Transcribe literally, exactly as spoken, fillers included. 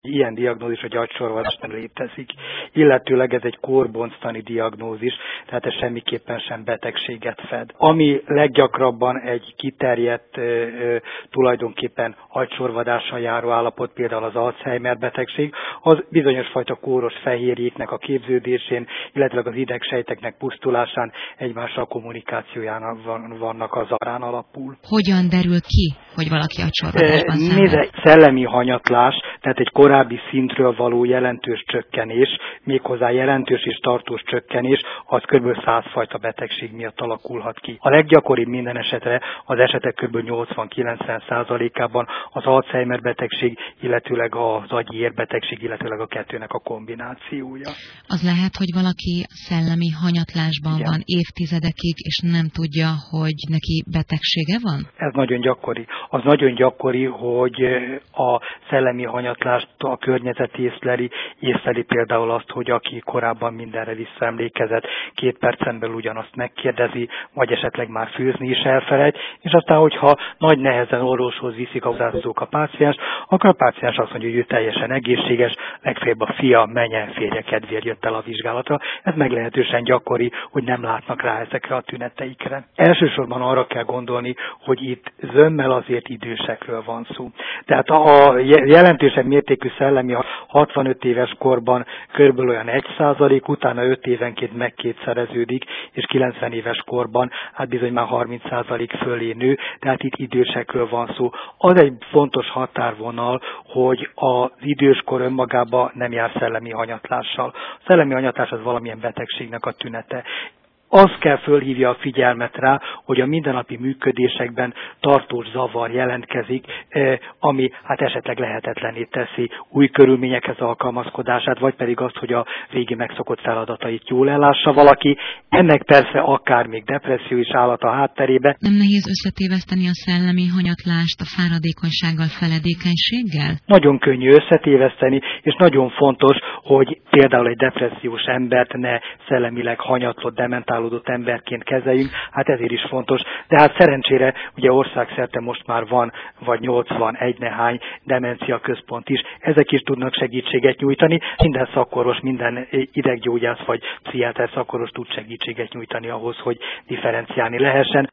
Ilyen diagnózis, hogy agysorvadás nem létezik, illetőleg ez egy kórbonctani diagnózis, tehát ez semmiképpen sem betegséget fed. Ami leggyakrabban egy kiterjedt, tulajdonképpen agysorvadással járó állapot, például az Alzheimer betegség, az bizonyos fajta kóros fehérjéknek a képződésén, illetve az idegsejteknek pusztulásán, egymással kommunikációján vannak a zavarán alapul. Hogyan derül ki, hogy valaki agysorvadásban szenved? Nézd, szellemi hanyatlás, tehát egy korábbi szintről való jelentős csökkenés, méghozzá jelentős és tartós csökkenés, az kb. száz fajta betegség miatt alakulhat ki. A leggyakoribb minden esetre az esetek kb. nyolcvan-kilencven százalékában az Alzheimer betegség, illetőleg az agyi érbetegség, illetőleg a kettőnek a kombinációja. Az lehet, hogy valaki szellemi hanyatlásban Igen. van évtizedekig, és nem tudja, hogy neki betegsége van? Ez nagyon gyakori. Az nagyon gyakori, hogy a szellemi hanyatlást a környezet észleli, észleli például azt, hogy aki korábban mindenre visszaemlékezett, két percen belül ugyanazt megkérdezi, vagy esetleg már főzni is elfelejt, és aztán, hogyha nagy nehezen orvoshoz viszik a hozzászólók a páciens, akkor a páciens azt mondja, hogy ő teljesen egészséges, legfeljebb a fia, menye, férje kedvéért jött el a vizsgálatra. Ez meglehetősen gyakori, hogy nem látnak rá ezekre a tüneteikre. Elsősorban arra kell gondolni, hogy itt zömmel azért idősekről van szó. Tehát a jelentősebb mértékű szellemi hatvanöt éves korban körülbelül olyan egy százalék, utána öt évenként megkétszereződik, és kilencven éves korban hát bizony már harminc százalék fölé nő, tehát itt idősekről van szó. Az egy fontos határvonal, hogy az időskor önmagában nem jár szellemi hanyatlással. A szellemi hanyatlás az valamilyen betegségnek a tünete. Azt kell fölhívja a figyelmet rá, hogy a mindennapi működésekben tartós zavar jelentkezik, ami hát esetleg lehetetlenné teszi új körülményekhez alkalmazkodását, vagy pedig azt, hogy a régi megszokott feladatait jól ellássa valaki. Ennek persze akár még depresszió is állhat a hátterébe. Nem nehéz összetéveszteni a szellemi hanyatlást a fáradékonysággal, feledékenységgel? Nagyon könnyű összetéveszteni, és nagyon fontos, hogy például egy depressziós embert ne szellemileg hanyatlott, dementálódott emberként kezeljünk, hát ezért is fontos. De hát szerencsére ugye országszerte most már van, vagy nyolcvanegy nehány demencia központ is, ezek is tudnak segítséget nyújtani. Minden szakorvos, minden ideggyógyász vagy pszichiáter szakorvos tud segítséget nyújtani ahhoz, hogy differenciálni lehessen.